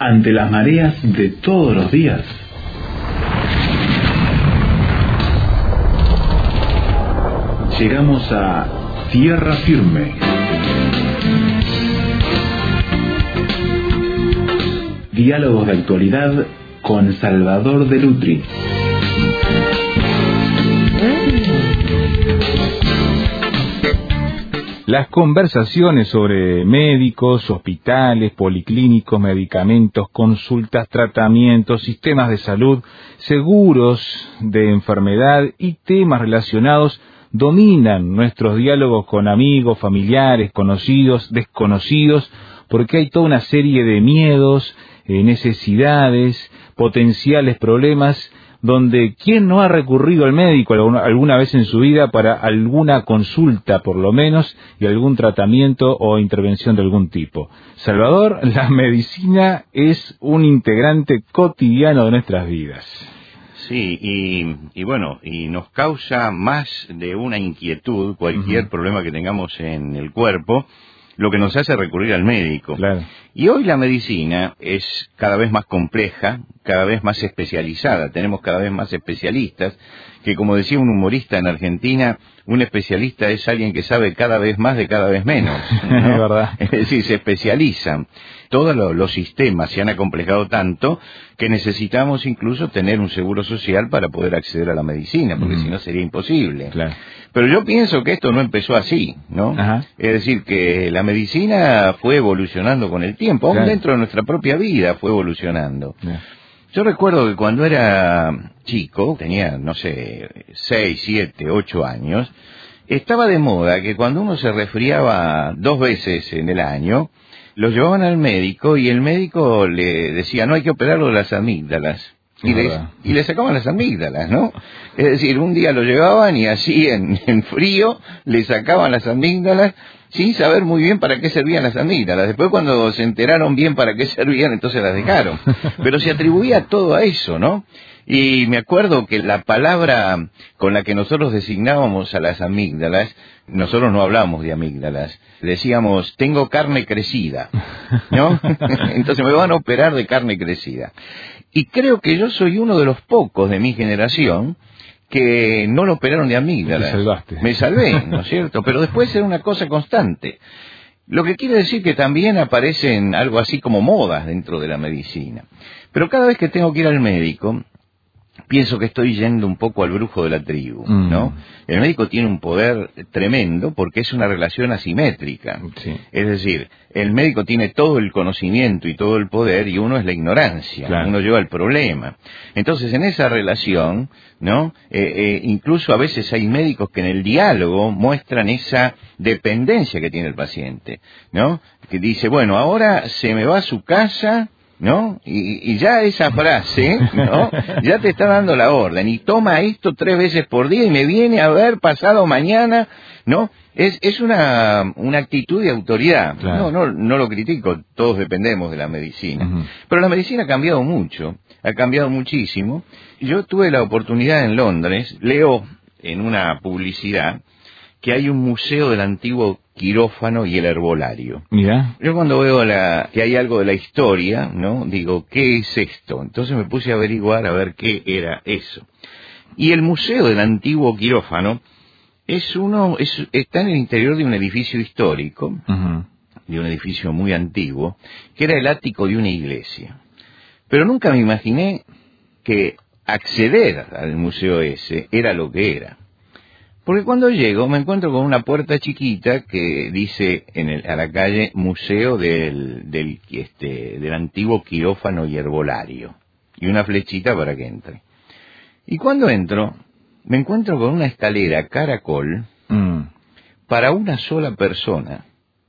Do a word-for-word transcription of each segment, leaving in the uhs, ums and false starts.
ante las mareas de todos los días. Llegamos a tierra firme. Diálogos de actualidad con Salvador de Lutri. Las conversaciones sobre médicos, hospitales, policlínicos, medicamentos, consultas, tratamientos, sistemas de salud, seguros de enfermedad y temas relacionados dominan nuestros diálogos con amigos, familiares, conocidos, desconocidos, porque hay toda una serie de miedos, eh, necesidades, potenciales problemas, donde ¿quién no ha recurrido al médico alguna, alguna vez en su vida para alguna consulta, por lo menos, y algún tratamiento o intervención de algún tipo? Salvador, la medicina es un integrante cotidiano de nuestras vidas. Sí, y, y bueno, y nos causa más de una inquietud cualquier uh-huh. problema que tengamos en el cuerpo, lo que nos hace recurrir al médico. Claro. Y hoy la medicina es cada vez más compleja, cada vez más especializada. Tenemos cada vez más especialistas, que como decía un humorista en Argentina, un especialista es alguien que sabe cada vez más de cada vez menos, ¿no? Es verdad. Es decir, se especializan. Todos los, los sistemas se han acomplejado tanto que necesitamos incluso tener un seguro social para poder acceder a la medicina, porque mm. si no sería imposible. Claro. Pero yo pienso que esto no empezó así, ¿no? Ajá. Es decir, que la medicina fue evolucionando con el tiempo, aún claro. dentro de nuestra propia vida fue evolucionando. Yeah. Yo recuerdo que cuando era chico, tenía, no sé, seis, siete, ocho años, estaba de moda que cuando uno se resfriaba dos veces en el año, lo llevaban al médico y el médico le decía, no hay que operarlo de las amígdalas. Y le, y le sacaban las amígdalas, ¿no? Es decir, un día lo llevaban y así en, en frío le sacaban las amígdalas sin saber muy bien para qué servían las amígdalas. Después cuando se enteraron bien para qué servían, entonces las dejaron. Pero se atribuía todo a eso, ¿no? Y me acuerdo que la palabra con la que nosotros designábamos a las amígdalas, nosotros no hablábamos de amígdalas, decíamos, tengo carne crecida, ¿no? Entonces me van a operar de carne crecida. Y creo que yo soy uno de los pocos de mi generación que no lo operaron de amígdalas. Te salvaste. Me salvé, ¿no es cierto? Pero después era una cosa constante. Lo que quiere decir que también aparecen algo así como modas dentro de la medicina. Pero cada vez que tengo que ir al médico, pienso que estoy yendo un poco al brujo de la tribu, ¿no? Mm. El médico tiene un poder tremendo porque es una relación asimétrica. Sí. Es decir, el médico tiene todo el conocimiento y todo el poder y uno es la ignorancia, claro. Uno lleva el problema. Entonces, en esa relación, ¿no? Eh, eh, incluso a veces hay médicos que en el diálogo muestran esa dependencia que tiene el paciente, ¿no? Que dice, bueno, ahora se me va a su casa, ¿no? Y, y ya esa frase, ¿no? Ya te está dando la orden, y toma esto tres veces por día y me viene a ver pasado mañana, ¿no? Es, es una, una actitud de autoridad. Claro. No, no, no lo critico, todos dependemos de la medicina. Uh-huh. Pero la medicina ha cambiado mucho, ha cambiado muchísimo. Yo tuve la oportunidad en Londres, leo en una publicidad que hay un museo del antiguo quirófano y el herbolario. Mira. Yo cuando veo la, que hay algo de la historia, ¿no? Digo, ¿qué es esto? Entonces me puse a averiguar a ver qué era eso. Y el museo del antiguo quirófano es uno, es, está en el interior de un edificio histórico, uh-huh. de un edificio muy antiguo, que era el ático de una iglesia. Pero nunca me imaginé que acceder al museo ese era lo que era. Porque cuando llego me encuentro con una puerta chiquita que dice en el, a la calle Museo del, del, este, del antiguo quirófano y herbolario. Y una flechita para que entre. Y cuando entro, me encuentro con una escalera caracol mm. para una sola persona.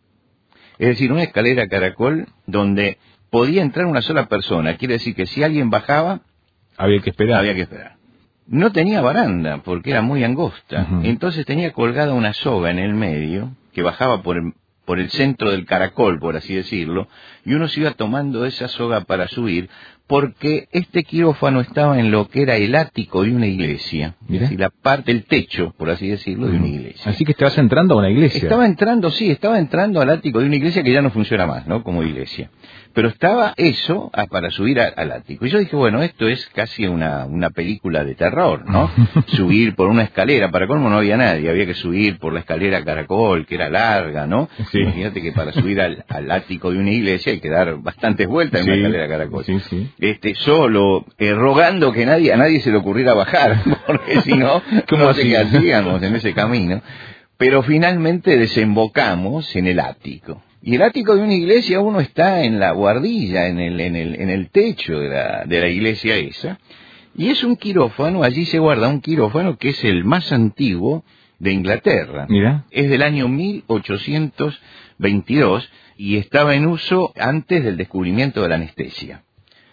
Es decir, una escalera caracol donde podía entrar una sola persona. Quiere decir que si alguien bajaba, había que esperar. Había que esperar. No tenía baranda porque era muy angosta. Uh-huh. Entonces tenía colgada una soga en el medio que bajaba por el, por el centro del caracol, por así decirlo, y uno se iba tomando esa soga para subir porque este quirófano estaba en lo que era el ático de una iglesia, Mira. y la parte, el techo, por así decirlo, de una iglesia. Así que estabas entrando a una iglesia. Estaba entrando, sí, estaba entrando al ático de una iglesia que ya no funciona más, ¿no? Como iglesia. Pero estaba eso a, para subir a, al ático. Y yo dije, bueno, esto es casi una, una película de terror, ¿no? Subir por una escalera, para colmo no había nadie, había que subir por la escalera caracol, que era larga, ¿no? Sí. Imagínate que para subir al, al ático de una iglesia hay que dar bastantes vueltas en Sí. una escalera caracol. Sí, sí. Este, solo, eh, rogando que nadie, a nadie se le ocurriera bajar, porque si no, ¿Cómo no sé así? qué hacíamos en ese camino. Pero finalmente desembocamos en el ático. Y el ático de una iglesia, uno está en la buhardilla, en el, en el, en el techo de la, de la iglesia esa, y es un quirófano, allí se guarda un quirófano que es el más antiguo de Inglaterra. Mira. Es del año mil ochocientos veintidós y estaba en uso antes del descubrimiento de la anestesia.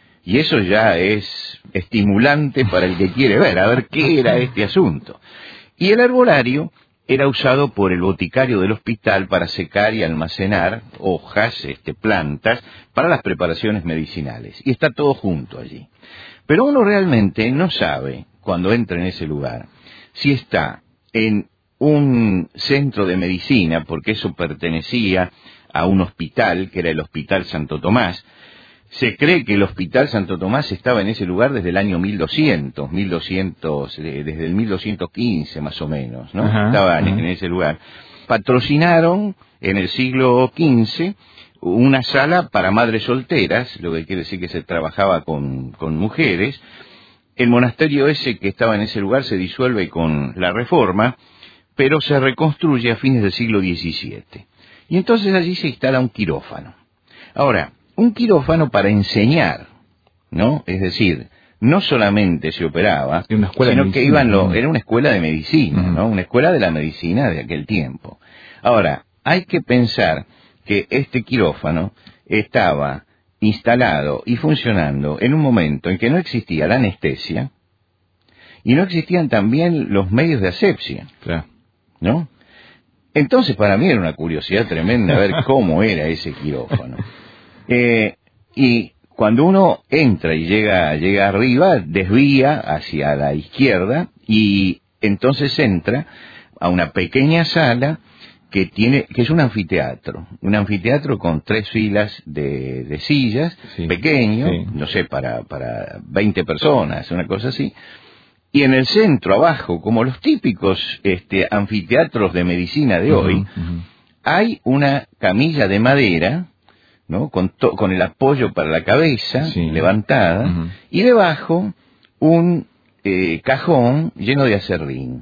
Y eso ya es estimulante para el que quiere ver, a ver qué era este asunto. Y el herbolario era usado por el boticario del hospital para secar y almacenar hojas, este, plantas, para las preparaciones medicinales. Y está todo junto allí. Pero uno realmente no sabe, cuando entra en ese lugar, si está en un centro de medicina, porque eso pertenecía a un hospital, que era el Hospital Santo Tomás. Se cree que el Hospital Santo Tomás estaba en ese lugar desde el año mil doscientos, mil doscientos, eh, desde el mil doscientos quince más o menos, ¿no? Ajá, Estaban ajá. en ese lugar. Patrocinaron en el siglo quince una sala para madres solteras, lo que quiere decir que se trabajaba con, con mujeres. El monasterio ese que estaba en ese lugar se disuelve con la Reforma, pero se reconstruye a fines del siglo diecisiete. Y entonces allí se instala un quirófano. Ahora, un quirófano para enseñar, ¿no? Es decir, no solamente se operaba, Era una escuela de sino que medicina, iban los, ¿no? era una escuela de medicina, Ujú. ¿no? Una escuela de la medicina de aquel tiempo. Ahora, hay que pensar que este quirófano estaba instalado y funcionando en un momento en que no existía la anestesia y no existían también los medios de asepsia, Claro. ¿no? Entonces para mí era una curiosidad tremenda ver cómo era ese quirófano. Eh, y cuando uno entra y llega, llega arriba, desvía hacia la izquierda y entonces entra a una pequeña sala que tiene, que es un anfiteatro, un anfiteatro con tres filas de, de sillas, Sí, pequeño, sí. no sé, para, para veinte personas, una cosa así. Y en el centro, abajo, como los típicos este, anfiteatros de medicina de hoy, Ujú, ujú. hay una camilla de madera, ¿no? Con, to- con el apoyo para la cabeza, Sí. levantada, Ujú. y debajo un eh, cajón lleno de acerrín,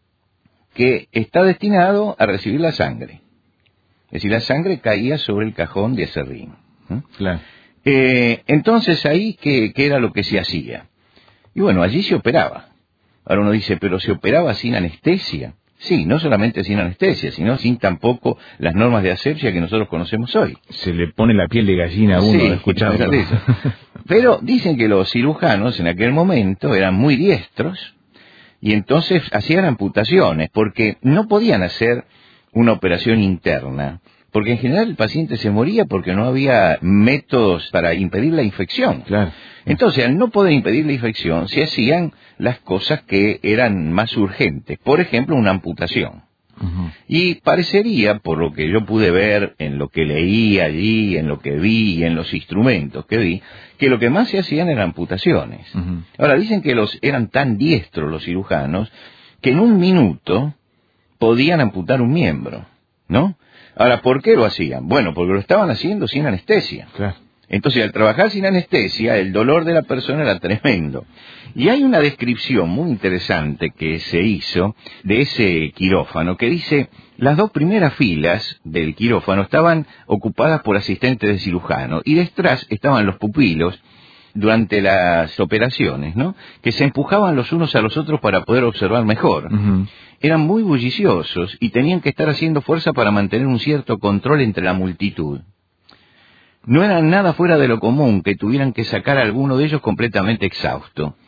que está destinado a recibir la sangre. Es decir, la sangre caía sobre el cajón de acerrín. ¿no? Claro. Eh, entonces ahí, ¿qué, ¿qué era lo que se hacía? Y bueno, allí se operaba. Ahora uno dice, ¿pero se operaba sin anestesia? Sí, no solamente sin anestesia, sino sin tampoco las normas de asepsia que nosotros conocemos hoy. Se le pone la piel de gallina a uno Sí, de escucharlo. fíjate eso. Pero dicen que los cirujanos en aquel momento eran muy diestros y entonces hacían amputaciones porque no podían hacer una operación interna, porque en general el paciente se moría porque no había métodos para impedir la infección. Claro. Entonces, al no poder impedir la infección, se hacían las cosas que eran más urgentes. Por ejemplo, una amputación. Ujú. Y parecería, por lo que yo pude ver, en lo que leí allí, en lo que vi y en los instrumentos que vi, que lo que más se hacían eran amputaciones. Ujú. Ahora, dicen que los eran tan diestros los cirujanos que en un minuto podían amputar un miembro, ¿no? Ahora, ¿por qué lo hacían? Bueno, porque lo estaban haciendo sin anestesia. Claro. Entonces, al trabajar sin anestesia, el dolor de la persona era tremendo. Y hay una descripción muy interesante que se hizo de ese quirófano que dice, las dos primeras filas del quirófano estaban ocupadas por asistentes de cirujano y detrás estaban los pupilos durante las operaciones, ¿no? Que se empujaban los unos a los otros para poder observar mejor. Ujú. Eran muy bulliciosos y tenían que estar haciendo fuerza para mantener un cierto control entre la multitud. No eran nada fuera de lo común que tuvieran que sacar a alguno de ellos completamente exhausto.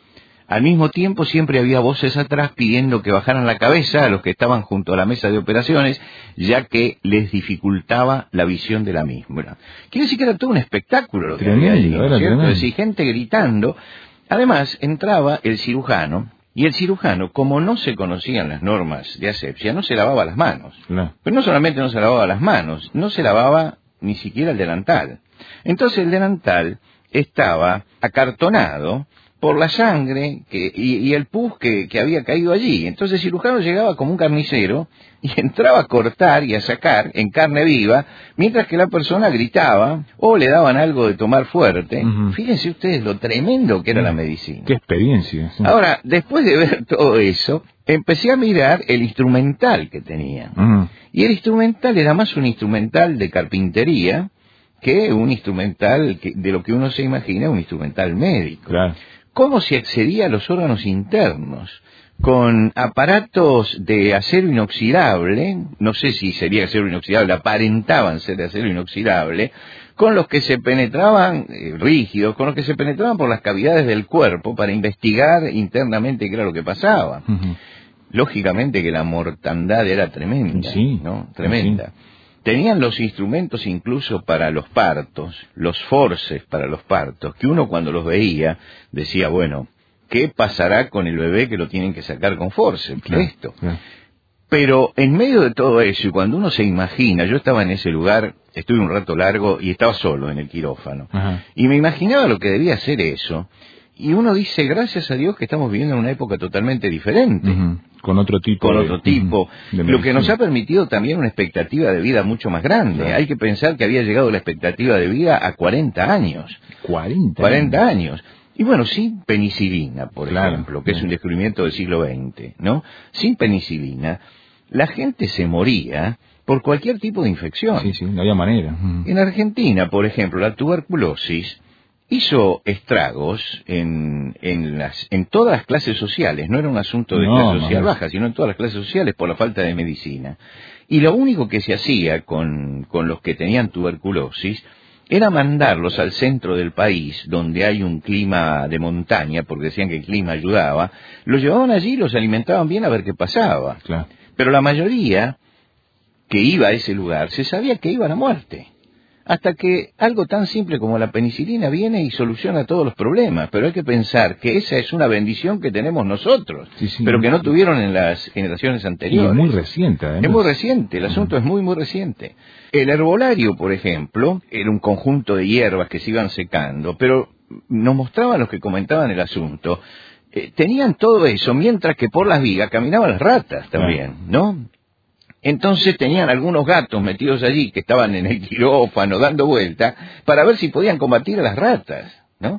Al mismo tiempo siempre había voces atrás pidiendo que bajaran la cabeza a los que estaban junto a la mesa de operaciones, ya que les dificultaba la visión de la misma. Quiere decir que era todo un espectáculo lo que tremendo, había allí, ¿no es cierto? Tremendo. Es decir, gente gritando. Además, entraba el cirujano, y el cirujano, como no se conocían las normas de asepsia, no se lavaba las manos. Claro. Pero no solamente no se lavaba las manos, no se lavaba ni siquiera el delantal. Entonces el delantal estaba acartonado por la sangre que, y, y el pus que, que había caído allí. Entonces el cirujano llegaba como un carnicero y entraba a cortar y a sacar en carne viva, mientras que la persona gritaba o le daban algo de tomar fuerte. Uh-huh. Fíjense ustedes lo tremendo que era uh-huh. la medicina. ¡Qué experiencia! Sí. Ahora, después de ver todo eso, empecé a mirar el instrumental que tenía. Uh-huh. Y el instrumental era más un instrumental de carpintería que un instrumental que, de lo que uno se imagina, un instrumental médico. Claro. ¿Cómo se accedía a los órganos internos? Con aparatos de acero inoxidable, no sé si sería acero inoxidable, aparentaban ser de acero inoxidable, con los que se penetraban, eh, rígidos, con los que se penetraban por las cavidades del cuerpo para investigar internamente qué era lo que pasaba. Uh-huh. Lógicamente que la mortandad era tremenda, sí, ¿no? Tremenda. Sí. Tenían los instrumentos incluso para los partos, los forces para los partos, que uno cuando los veía decía, bueno, ¿qué pasará con el bebé que lo tienen que sacar con forceps? Claro, esto. Claro. Pero en medio de todo eso, y cuando uno se imagina, yo estaba en ese lugar, estuve un rato largo y estaba solo en el quirófano, Ajá. y me imaginaba lo que debía ser eso, y uno dice, gracias a Dios que estamos viviendo en una época totalmente diferente. Uh-huh. Con otro tipo. Con otro tipo. Uh-huh. Lo que nos ha permitido también una expectativa de vida mucho más grande. Claro. Hay que pensar que había llegado la expectativa de vida a cuarenta años. cuarenta. cuarenta años. Y bueno, sin penicilina, por claro, ejemplo, que claro. es un descubrimiento del siglo veinte, ¿no? Sin penicilina, la gente se moría por cualquier tipo de infección. Sí, sí, no había manera. Uh-huh. En Argentina, por ejemplo, la tuberculosis hizo estragos en, en, las, en todas las clases sociales. No era un asunto de no, clase social no. baja, sino en todas las clases sociales por la falta de medicina. Y lo único que se hacía con, con los que tenían tuberculosis era mandarlos al centro del país, donde hay un clima de montaña, porque decían que el clima ayudaba. Los llevaban allí, los alimentaban bien a ver qué pasaba. Claro. Pero la mayoría que iba a ese lugar se sabía que iban a muerte. Hasta que algo tan simple como la penicilina viene y soluciona todos los problemas. Pero hay que pensar que esa es una bendición que tenemos nosotros, sí, sí, pero que no tuvieron en las generaciones anteriores. Y es muy reciente, además. Es muy reciente, el asunto uh-huh. es muy, muy reciente. El herbolario, por ejemplo, era un conjunto de hierbas que se iban secando, pero nos mostraban los que comentaban el asunto, eh, tenían todo eso, mientras que por las vigas caminaban las ratas también, uh-huh. ¿no? Entonces tenían algunos gatos metidos allí que estaban en el quirófano dando vuelta para ver si podían combatir a las ratas, ¿no?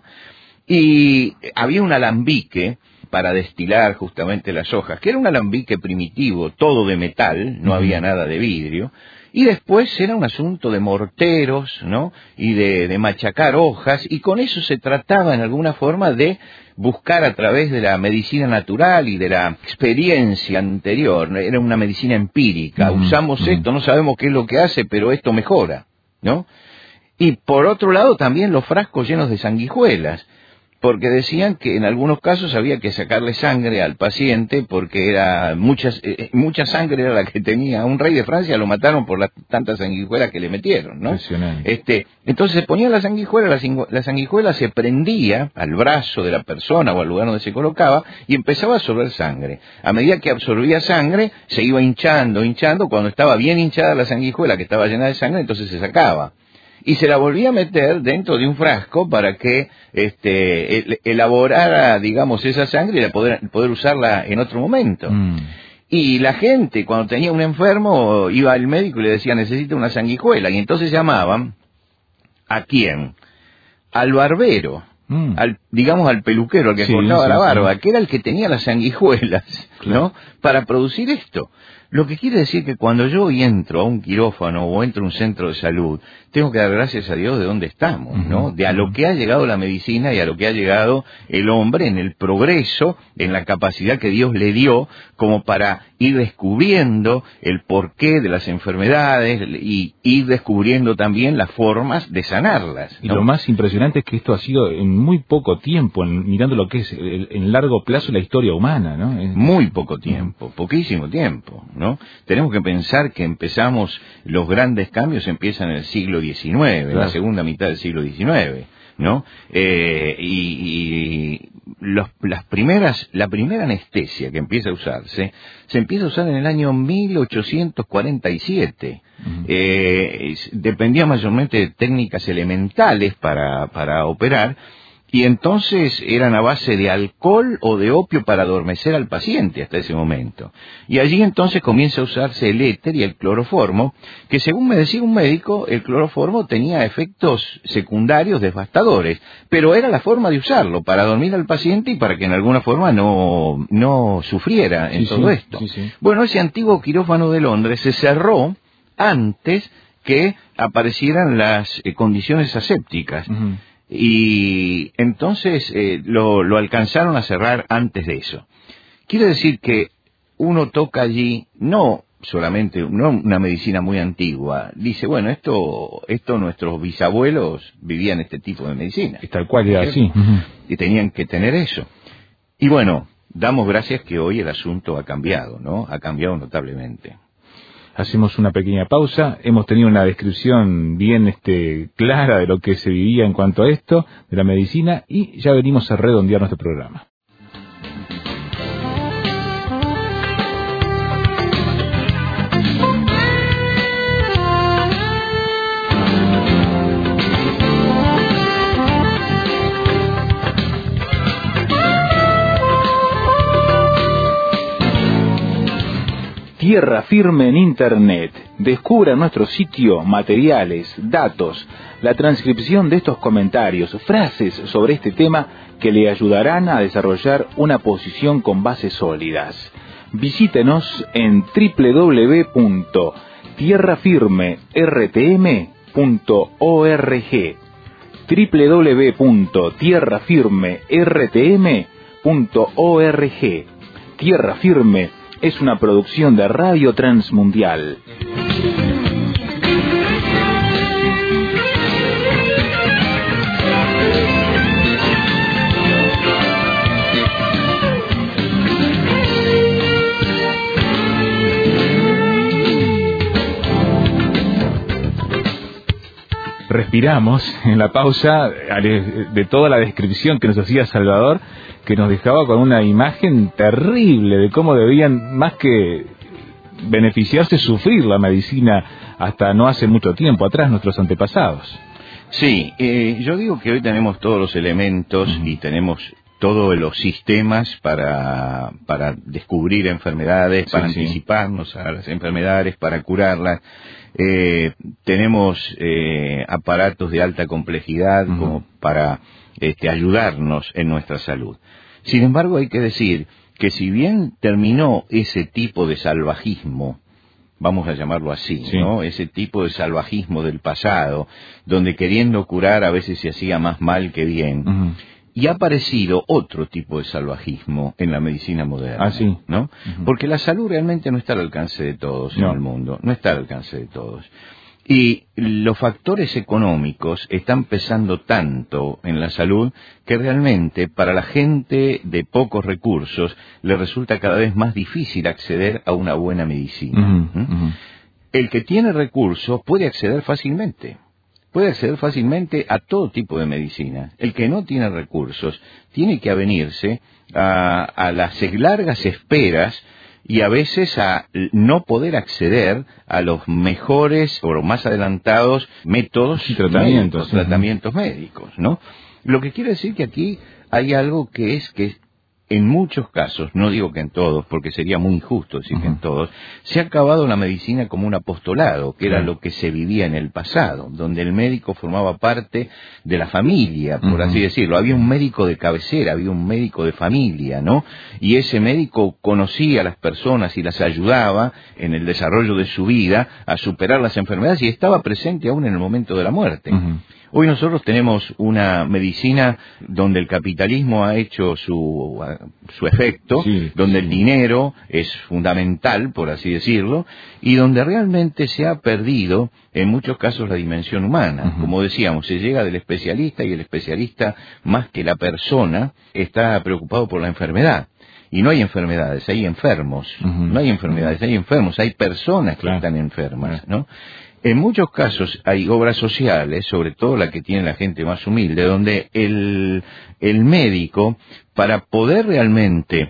Y había un alambique para destilar justamente las hojas, que era un alambique primitivo, todo de metal, no uh-huh. había nada de vidrio, y después era un asunto de morteros, ¿no? Y de, de machacar hojas, y con eso se trataba en alguna forma de buscar a través de la medicina natural y de la experiencia anterior, era una medicina empírica, uh-huh. usamos uh-huh. esto, no sabemos qué es lo que hace, pero esto mejora, ¿no? Y por otro lado también los frascos llenos de sanguijuelas, porque decían que en algunos casos había que sacarle sangre al paciente porque era mucha, eh, mucha sangre era la que tenía. A un rey de Francia lo mataron por las tantas sanguijuelas que le metieron, ¿no? Este, entonces se ponía la sanguijuela, la, la sanguijuela se prendía al brazo de la persona o al lugar donde se colocaba y empezaba a absorber sangre. A medida que absorbía sangre, se iba hinchando, hinchando. Cuando estaba bien hinchada la sanguijuela, que estaba llena de sangre, entonces se sacaba. Y se la volvía a meter dentro de un frasco para que este, el, elaborara, digamos, esa sangre y la poder, poder usarla en otro momento. Mm. Y la gente, cuando tenía un enfermo, iba al médico y le decía, necesita una sanguijuela. Y entonces llamaban, ¿a quién? Al barbero. Mm. Al, digamos, al peluquero, al que sí, cortaba sí, la barba, sí. que era el que tenía las sanguijuelas, claro. ¿no? Para producir esto. Lo que quiere decir que cuando yo entro a un quirófano o entro a un centro de salud, tengo que dar gracias a Dios de dónde estamos, ¿no? De a lo que ha llegado la medicina y a lo que ha llegado el hombre en el progreso, en la capacidad que Dios le dio como para ir descubriendo el porqué de las enfermedades y ir descubriendo también las formas de sanarlas, ¿no? Y lo más impresionante es que esto ha sido en muy poco tiempo, en, mirando lo que es el, en largo plazo la historia humana, ¿no? Es... Muy poco tiempo, poquísimo tiempo, ¿no? Tenemos que pensar que empezamos, los grandes cambios empiezan en el siglo diecinueve, claro. En la segunda mitad del siglo diecinueve, ¿no? Eh, y, y los, las primeras, la primera anestesia que empieza a usarse, se empieza a usar en el año mil ochocientos cuarenta y siete. Uh-huh. Eh, dependía mayormente de técnicas elementales para, para operar, y entonces eran a base de alcohol o de opio para adormecer al paciente hasta ese momento. Y allí entonces comienza a usarse el éter y el cloroformo, que según me decía un médico, el cloroformo tenía efectos secundarios devastadores, pero era la forma de usarlo, para dormir al paciente y para que en alguna forma no, no sufriera en sí, todo sí, esto. Sí, sí. Bueno, ese antiguo quirófano de Londres se cerró antes que aparecieran las eh, condiciones asépticas. Uh-huh. Y entonces eh, lo, lo alcanzaron a cerrar antes de eso. Quiere decir que uno toca allí no solamente no una medicina muy antigua, dice, bueno, esto esto nuestros bisabuelos vivían este tipo de medicina. Y tal cual era así. Uh-huh. Y tenían que tener eso. Y bueno, damos gracias que hoy el asunto ha cambiado, ¿no? Ha cambiado notablemente. Hacemos una pequeña pausa. Hemos tenido una descripción bien este, clara de lo que se vivía en cuanto a esto, de la medicina, y ya venimos a redondear nuestro programa. Tierra Firme en Internet. Descubra en nuestro sitio materiales, datos, la transcripción de estos comentarios, frases sobre este tema que le ayudarán a desarrollar una posición con bases sólidas. Visítenos en doble u doble u doble u punto tierra firme r t m punto org, doble u doble u doble u punto tierra firme r t m punto org. Tierra Firme es una producción de Radio Transmundial. Respiramos en la pausa de toda la descripción que nos hacía Salvador, que nos dejaba con una imagen terrible de cómo debían, más que beneficiarse, sufrir la medicina hasta no hace mucho tiempo atrás nuestros antepasados. Sí, eh, yo digo que hoy tenemos todos los elementos uh-huh. y tenemos todos los sistemas para, para descubrir enfermedades, sí, para sí. anticiparnos a las enfermedades, para curarlas. Eh, tenemos eh, aparatos de alta complejidad uh-huh. como para este, ayudarnos en nuestra salud. Sin embargo, hay que decir que si bien terminó ese tipo de salvajismo, vamos a llamarlo así, sí. ¿no? Ese tipo de salvajismo del pasado, donde queriendo curar a veces se hacía más mal que bien, uh-huh. y ha aparecido otro tipo de salvajismo en la medicina moderna, ah, ¿sí? ¿no? Uh-huh. Porque la salud realmente no está al alcance de todos no. en el mundo, no está al alcance de todos. Y los factores económicos están pesando tanto en la salud que realmente para la gente de pocos recursos le resulta cada vez más difícil acceder a una buena medicina. Uh-huh, uh-huh. El que tiene recursos puede acceder fácilmente. Puede acceder fácilmente a todo tipo de medicina. El que no tiene recursos tiene que avenirse a, a las largas esperas y a veces a no poder acceder a los mejores o los más adelantados métodos y tratamientos, médicos, sí. tratamientos médicos, ¿no? Lo que quiere decir que aquí hay algo que es que en muchos casos, no digo que en todos, porque sería muy injusto decir uh-huh. que en todos, se ha acabado la medicina como un apostolado, que era uh-huh. lo que se vivía en el pasado, donde el médico formaba parte de la familia, por uh-huh. así decirlo. Había un médico de cabecera, había un médico de familia, ¿no? Y ese médico conocía a las personas y las ayudaba en el desarrollo de su vida a superar las enfermedades y estaba presente aún en el momento de la muerte. Uh-huh. Hoy nosotros tenemos una medicina donde el capitalismo ha hecho su, su efecto, sí, donde sí. el dinero es fundamental, por así decirlo, y donde realmente se ha perdido, en muchos casos, la dimensión humana. Uh-huh. Como decíamos, se llega del especialista y el especialista, más que la persona, está preocupado por la enfermedad. Y no hay enfermedades, hay enfermos. Uh-huh. No hay enfermedades, hay enfermos, hay personas que claro. están enfermas, ¿no? En muchos casos hay obras sociales, sobre todo la que tiene la gente más humilde, donde el, el médico, para poder realmente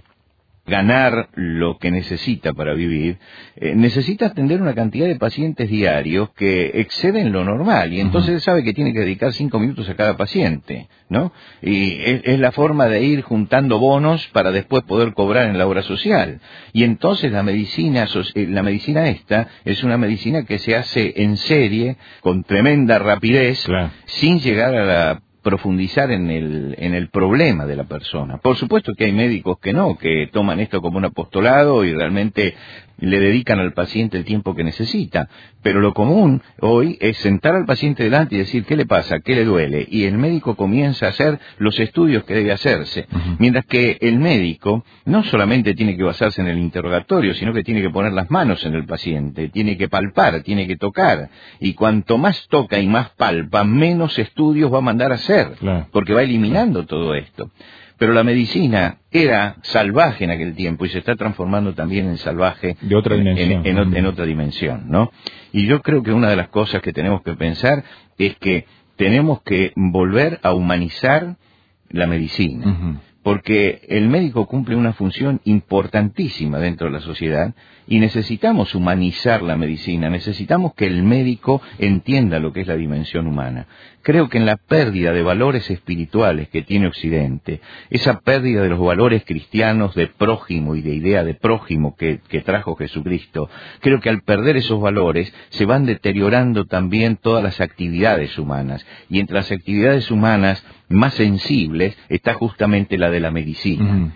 ganar lo que necesita para vivir, eh, necesita atender una cantidad de pacientes diarios que exceden lo normal, y entonces uh-huh. él sabe que tiene que dedicar cinco minutos a cada paciente, ¿no? Y es, es la forma de ir juntando bonos para después poder cobrar en la obra social. Y entonces la medicina, la medicina esta, es una medicina que se hace en serie, con tremenda rapidez, claro. sin llegar a la profundizar en el, en el problema de la persona. Por supuesto que hay médicos que no, que toman esto como un apostolado y realmente le dedican al paciente el tiempo que necesita, pero lo común hoy es sentar al paciente delante y decir qué le pasa, qué le duele, y el médico comienza a hacer los estudios que debe hacerse, uh-huh. mientras que el médico no solamente tiene que basarse en el interrogatorio, sino que tiene que poner las manos en el paciente, tiene que palpar, tiene que tocar, y cuanto más toca y más palpa, menos estudios va a mandar a hacer, claro. porque va eliminando todo esto. Pero la medicina era salvaje en aquel tiempo y se está transformando también en salvaje de otra dimensión. En, en, en, en otra dimensión, ¿no? Y yo creo que una de las cosas que tenemos que pensar es que tenemos que volver a humanizar la medicina. Uh-huh. Porque el médico cumple una función importantísima dentro de la sociedad y necesitamos humanizar la medicina, necesitamos que el médico entienda lo que es la dimensión humana. Creo que en la pérdida de valores espirituales que tiene Occidente, esa pérdida de los valores cristianos de prójimo y de idea de prójimo que, que trajo Jesucristo, creo que al perder esos valores se van deteriorando también todas las actividades humanas. Y entre las actividades humanas más sensibles está justamente la de la medicina. Uh-huh.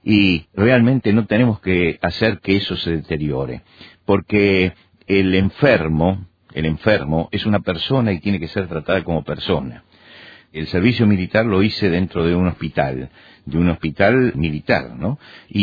Y realmente no tenemos que hacer que eso se deteriore, porque el enfermo, el enfermo es una persona y tiene que ser tratada como persona. El servicio militar lo hice dentro de un hospital, de un hospital militar, ¿no?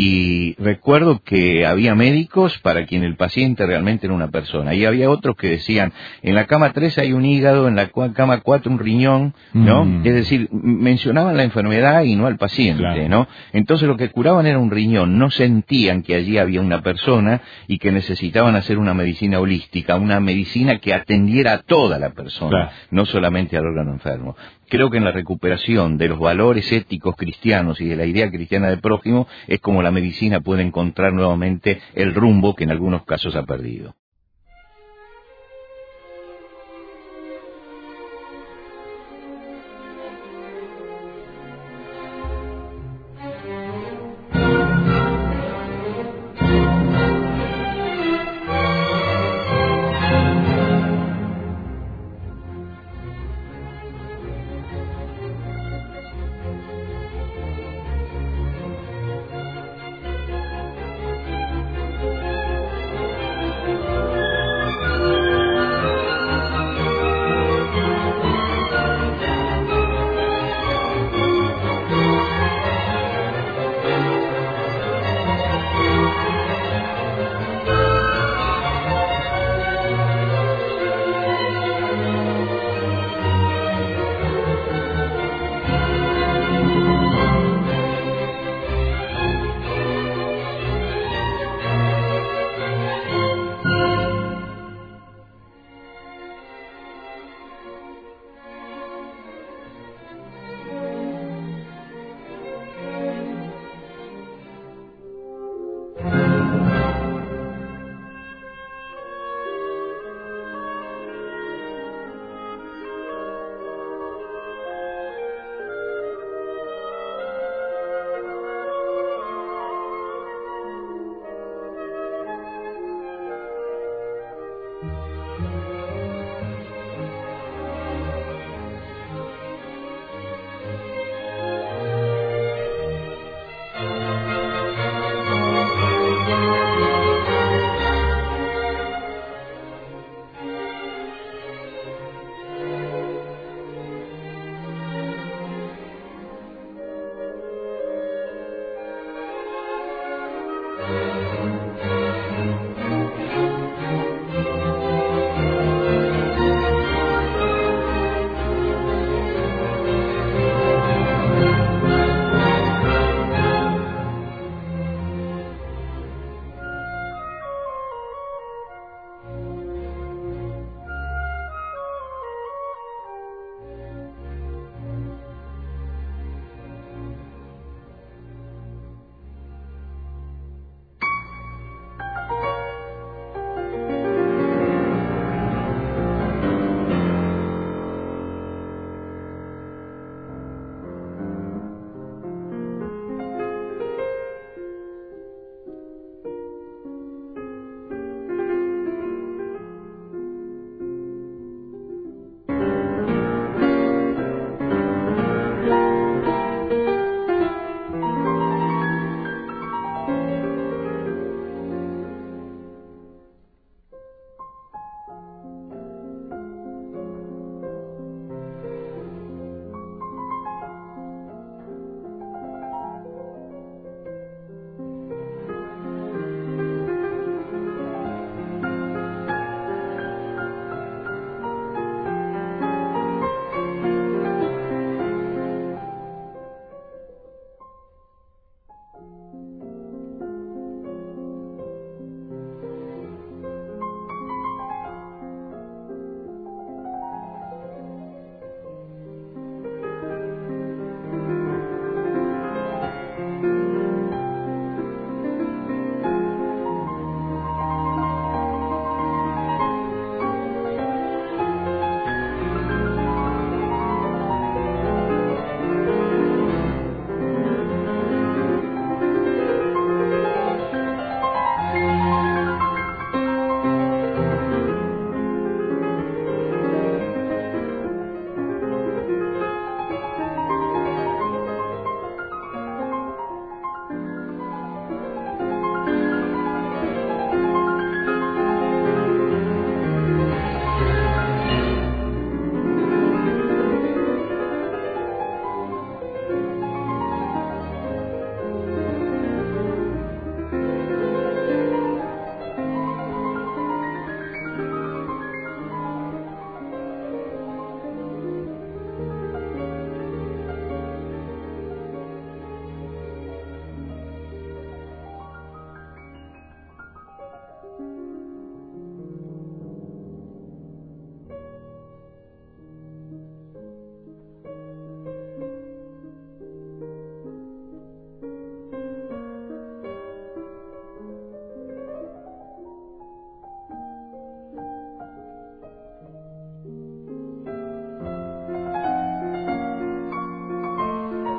Y recuerdo que había médicos para quien el paciente realmente era una persona, y había otros que decían, en la cama tres hay un hígado, en la cama cuatro un riñón, ¿no? Mm. Es decir, mencionaban la enfermedad y no al paciente, claro. ¿no? Entonces lo que curaban era un riñón, no sentían que allí había una persona y que necesitaban hacer una medicina holística, una medicina que atendiera a toda la persona, claro. no solamente al órgano enfermo. Creo que en la recuperación de los valores éticos cristianos y de la idea cristiana del prójimo es como la medicina puede encontrar nuevamente el rumbo que en algunos casos ha perdido.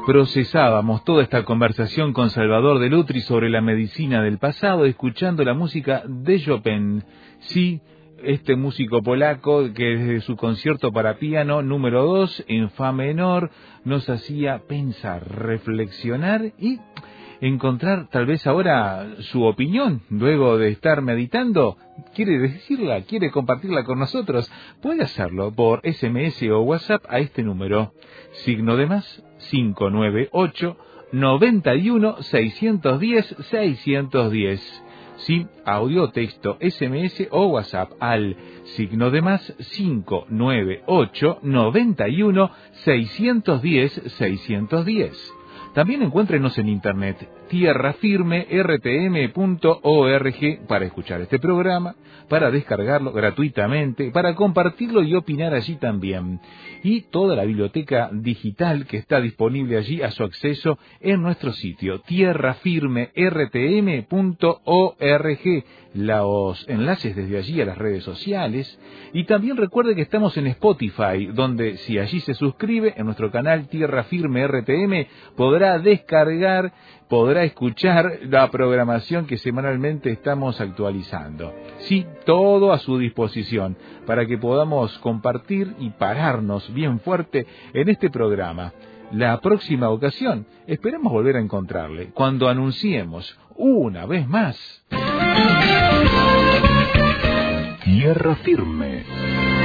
procesábamos toda esta conversación con Salvador de Lutri sobre la medicina del pasado, escuchando la música de Chopin. Sí, este músico polaco que desde su concierto para piano número dos en fa menor nos hacía pensar, reflexionar y encontrar tal vez ahora su opinión luego de estar meditando. ¿Quiere decirla? ¿Quiere compartirla con nosotros? Puede hacerlo por S M S o WhatsApp a este número, signo de más cinco nueve ocho, noventa y uno, seiscientos diez, seiscientos diez. Sí, audio, texto, S M S o WhatsApp al signo de más cinco nueve ocho, noventa y uno, seiscientos diez, seiscientos diez. También encuéntrenos en internet, tierra firme r t m punto org, para escuchar este programa, para descargarlo gratuitamente, para compartirlo y opinar allí también. Y toda la biblioteca digital que está disponible allí a su acceso en nuestro sitio, tierra firme r t m punto org. Los enlaces desde allí a las redes sociales. Y también recuerde que estamos en Spotify, donde si allí se suscribe en nuestro canal Tierra Firme R T M, podrá descargar, podrá escuchar la programación que semanalmente estamos actualizando. Sí, todo a su disposición para que podamos compartir y pararnos bien fuerte en este programa. La próxima ocasión esperemos volver a encontrarle cuando anunciemos una vez más Tierra Firme.